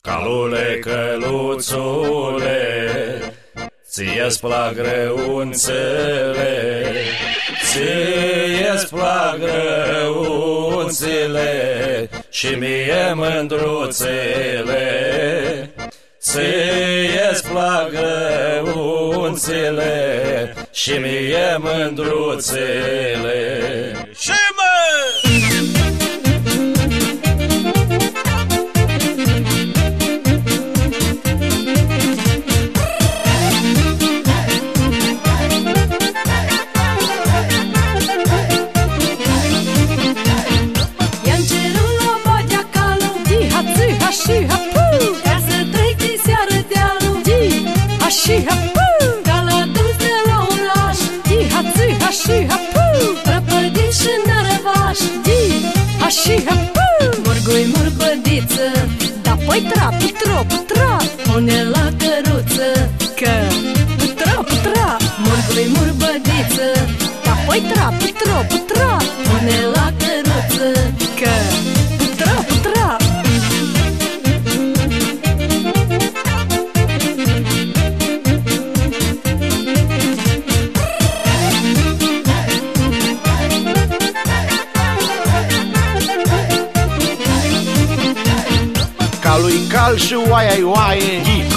Calule, căluțule, ție-ți plac grăunțele, ție-ți plac grăunțele și mie mândruțele. Ție-ți plac grăunțele și mie mândruțele. Și mă! Și ha-pu, ca la dus de la oraș, Di-ha-ți, ha-și, ha-pu, prăpădit și nărăvaș, Di-ha-și, ha-pu, murgui, murbădiță, da-poi tra, putro, putra, pune la căruță, că putra, putra, murgui, murbădiță, da-poi tra, putro, putra, pune la căruță, că putra, putra. Calui cal și oaia-i oaie,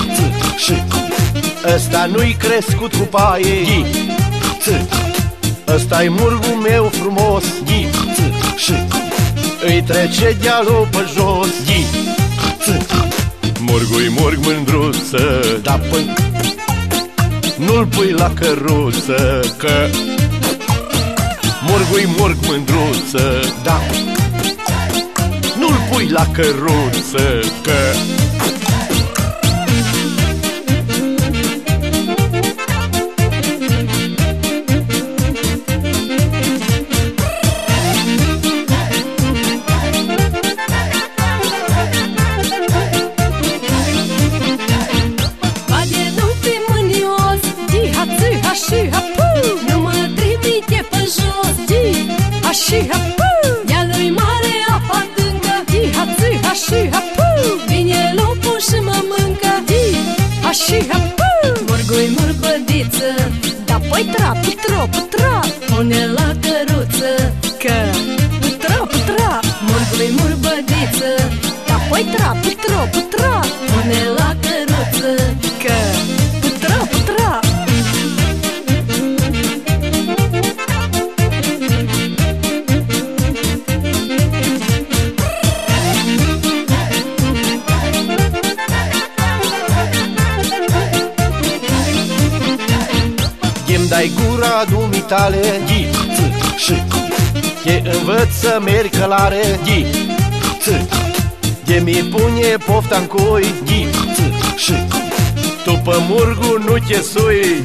ăsta nu-i crescut cu paie, ăsta-i murgul meu frumos, îi trece dealul pe jos. Murgui murg mândruță, da până nu-l pui la căruță, că murgui murg mândruță, da nu-l pui la căruță, că Bade, nu fi mânios, Di-ha-ți, ha-și, ha-pu, nu mă trimite pe jos, Di-ha-și, ha-pu, dealul-i mare, apa adâncă, Di-ha-ți, ha-și, ha-pu, vine lupul și mă mâncă, Di-ha-și, ha-pu, murgui, murbădiță, da-poi tra, putro, putra, pune la căruță, că putra, putra, murgui, murbădiță, da-poi tra, putro, putra, pune la căruță, că putra, putra. îmi dai gura dumitale, te învăț să merg călare, de mi pune pofta-n cui, tu pe murgu nu te sui.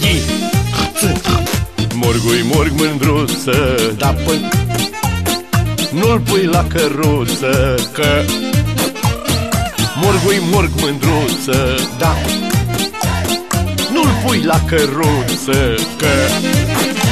Murgui murg mândruță, da până nu-l pui la căruță, că murgui murg mândruță, da nu-l pui la căruță, că